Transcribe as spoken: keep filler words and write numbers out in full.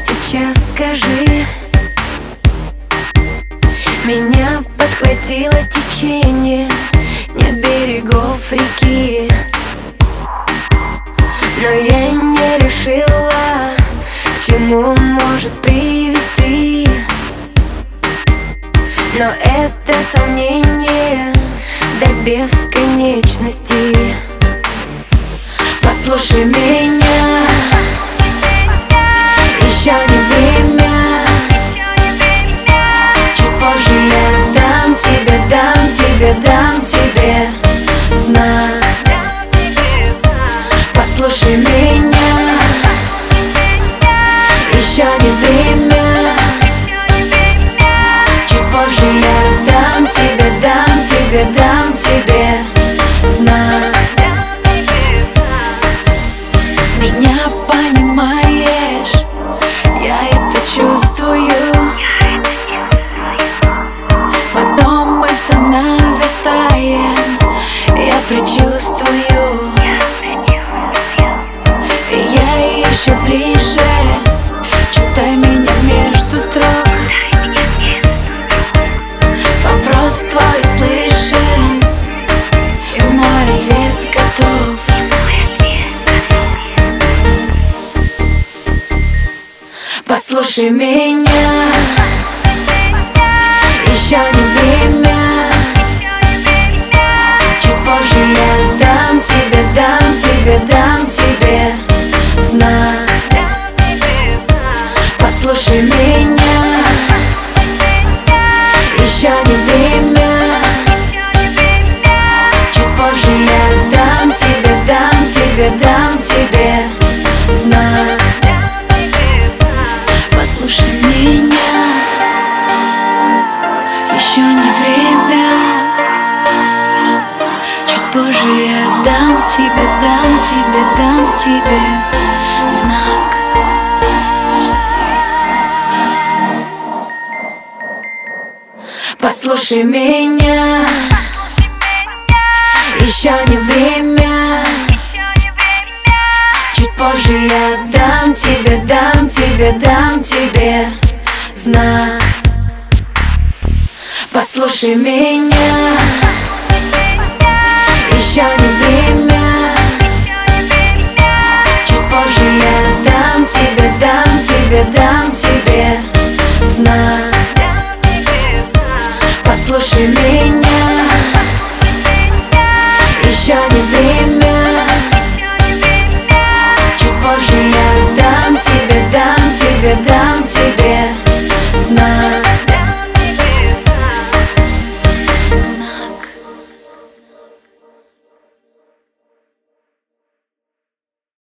сейчас скажи. Меня подхватило течение, нет берегов реки, но я не решила, к чему может привести. Но это сомнение до бесконечности. Послушай меня, еще не время. Чуть позже я дам тебе, дам тебе, дам тебе знак. Послушай меня, еще не время. Чуть позже я дам тебе, дам тебе, дам тебе знак. Меня понимаешь, я это чувствую. Потом мы все наверстаем, я предчувствую. И я еще ближе, читай меня между строк. Вопрос твой слышен, и мой ответ готов. Послушай меня, еще не время. Чуть позже я дам тебе, дам тебе, дам тебе знак. Послушай меня, еще не время. Чуть позже я дам тебе, дам тебе, дам тебе знак. Послушай меня, еще не время. Чуть позже я дам тебе, дам тебе, дам тебе знак. Послушай меня, еще не время. Чуть позже я дам тебе, дам тебе, дам тебе знак. Послушай меня, еще не время. Чуть позже я дам тебе, дам тебе, дам тебе знак. Послушай меня.